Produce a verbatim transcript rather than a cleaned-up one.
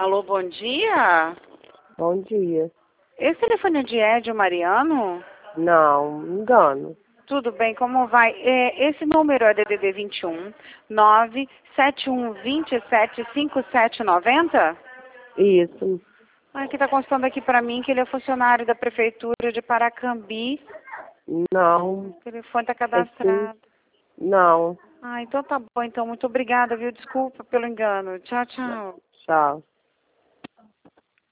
Alô, bom dia? Bom dia. Esse telefone é de Edio Mariano? Não, engano. Tudo bem, como vai? É, esse número é D D D vinte e um, nove sete um dois sete cinco sete nove zero? Isso. Ah, que está constando aqui para mim que ele é funcionário da Prefeitura de Paracambi. Não. O telefone está Esse... cadastrado. Não. Ah, então tá bom. Então, muito obrigada, viu? Desculpa pelo engano. Tchau, tchau. Tchau.